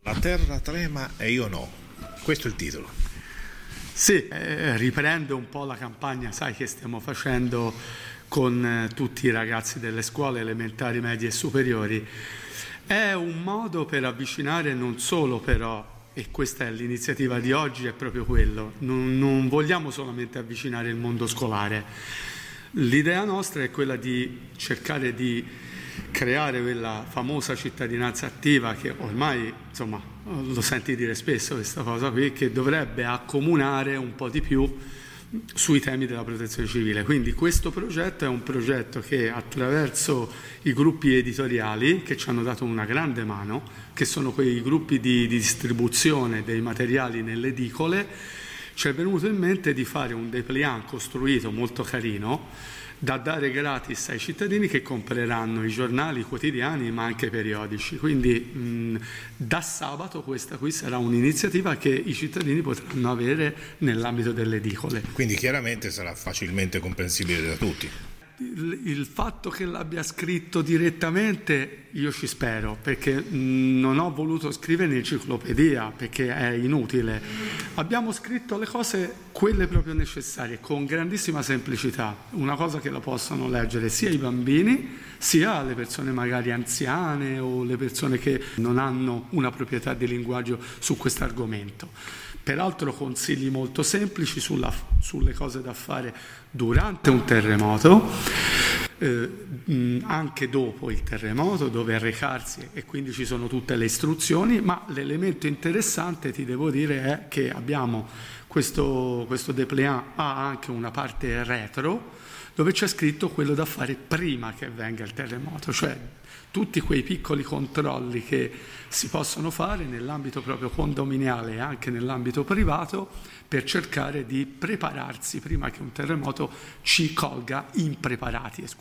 La terra trema e io no. Questo è il titolo. Sì, riprende un po' la campagna, sai, che stiamo facendo con tutti i ragazzi delle scuole elementari, medie e superiori. È un modo per avvicinare non solo però, e questa è l'iniziativa di oggi, è proprio quello, non vogliamo solamente avvicinare il mondo scolare. L'idea nostra è quella di cercare di creare quella famosa cittadinanza attiva che ormai, insomma, lo senti dire spesso questa cosa qui, che dovrebbe accomunare un po' di più sui temi della protezione civile. Quindi questo progetto è un progetto che attraverso i gruppi editoriali che ci hanno dato una grande mano, che sono quei gruppi di distribuzione dei materiali nelle edicole, ci è venuto in mente di fare un dépliant costruito molto carino da dare gratis ai cittadini che compreranno i giornali quotidiani ma anche periodici. Quindi da sabato questa qui sarà un'iniziativa che i cittadini potranno avere nell'ambito delle edicole. Quindi chiaramente sarà facilmente comprensibile da tutti. Il fatto che l'abbia scritto direttamente io ci spero, perché non ho voluto scrivere un'enciclopedia perché è inutile. Abbiamo scritto le cose, quelle proprio necessarie, con grandissima semplicità, una cosa che la possano leggere sia i bambini sia le persone magari anziane o le persone che non hanno una proprietà di linguaggio su questo argomento. Peraltro consigli molto semplici sulle cose da fare durante un terremoto, anche dopo il terremoto, dove recarsi, e quindi ci sono tutte le istruzioni, ma l'elemento interessante, ti devo dire, è che abbiamo questo dépliant ha anche una parte retro dove c'è scritto quello da fare prima che avvenga il terremoto, cioè tutti quei piccoli controlli che si possono fare nell'ambito proprio condominiale e anche nell'ambito privato per cercare di prepararsi prima che un terremoto ci colga impreparati.